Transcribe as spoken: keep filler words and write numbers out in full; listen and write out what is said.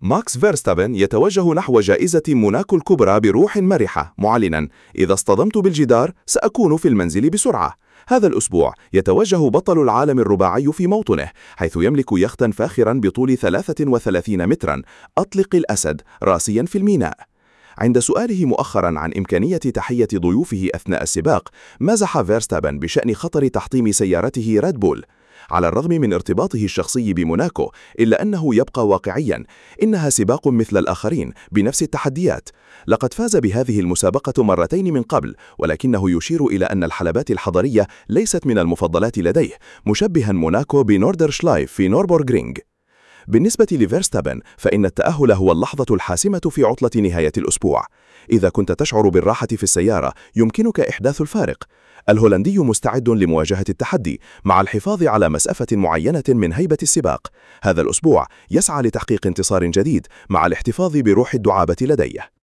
ماكس فيرستابن يتوجه نحو جائزة موناكو الكبرى بروح مرحة، معلناً: إذا اصطدمت بالجدار سأكون في المنزل بسرعة. هذا الأسبوع يتوجه بطل العالم الرباعي في موطنه، حيث يملك يختا فاخرا بطول ثلاثة وثلاثين مترا، أطلق الأسد، راسيا في الميناء. عند سؤاله مؤخرا عن إمكانية تحية ضيوفه أثناء السباق، مازح فيرستابن بشأن خطر تحطيم سيارته ريد بول. على الرغم من ارتباطه الشخصي بموناكو، إلا أنه يبقى واقعيا: إنها سباق مثل الآخرين بنفس التحديات. لقد فاز بهذه المسابقة مرتين من قبل، ولكنه يشير إلى أن الحلبات الحضرية ليست من المفضلات لديه، مشبها موناكو بنوردرشلايف في نوربورغرينغ. بالنسبة لفيرستابن، فإن التأهل هو اللحظة الحاسمة في عطلة نهاية الأسبوع. إذا كنت تشعر بالراحة في السيارة، يمكنك إحداث الفارق. الهولندي مستعد لمواجهة التحدي، مع الحفاظ على مسافة معينة من هيبة السباق. هذا الأسبوع يسعى لتحقيق انتصار جديد، مع الاحتفاظ بروح الدعابة لديه.